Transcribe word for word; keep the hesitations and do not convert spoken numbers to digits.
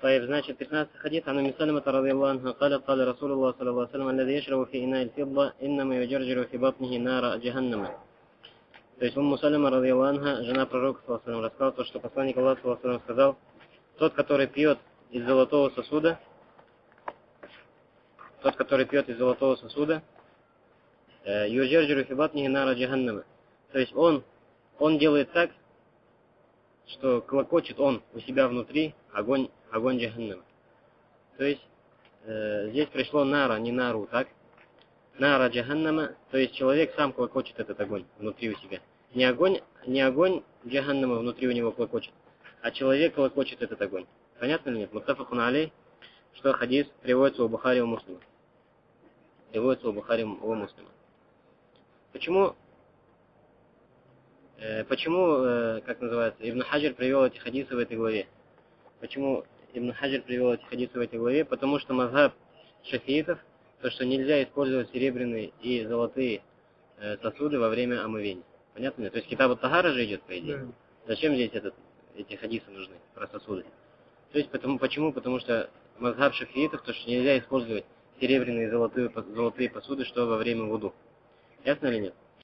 طيب, значит, пятнадцатый хадис. عن أم سلمة رضي الله عنها قالت قال رسول الله صلى الله عليه وسلم الذي يشرب في إناء الفضة إنما يجرجر في بطنه نار جهنم. То есть Умму Салама, радийаллаху анха, жена пророка, саллаллаху алейхи ва саллям, рассказала, что посланник Аллаха, саллаллаху алейхи ва саллям, сказал: тот, который пьет из золотого сосуда, тот, который пьет из золотого сосуда, юджерджиру фи батнихи нара джаханнама. То есть он, он делает так, что клокочет он у себя внутри огонь, огонь джаханнама. То есть э, здесь пришло нара, не нару, так? Нара джаханнама, то есть человек сам клокочет этот огонь внутри у себя. Не огонь, не огонь джаханнама внутри у него клокочет, а человек клокочет этот огонь. Понятно ли нет? Муттафакун алей, что хадис приводится у Бухари и у Муслима. Приводится у Бухари и у Муслима. Почему, э, почему э, как называется, Ибн Хаджар привел эти хадисы в этой главе? Почему Ибн Хаджар привел эти хадисы в этой главе? Потому что мазхаб шафиитов, то, что нельзя использовать серебряные и золотые э, сосуды во время омывения. Понятно? То есть китаб ат-тахара же идет, по идее. Да. Зачем здесь этот, эти хадисы нужны про сосуды? То есть потому, почему? Потому что мазхаб шафиитов, то, что нельзя использовать серебряные и золотые, золотые посуды, что во время вуду. Ясно или нет?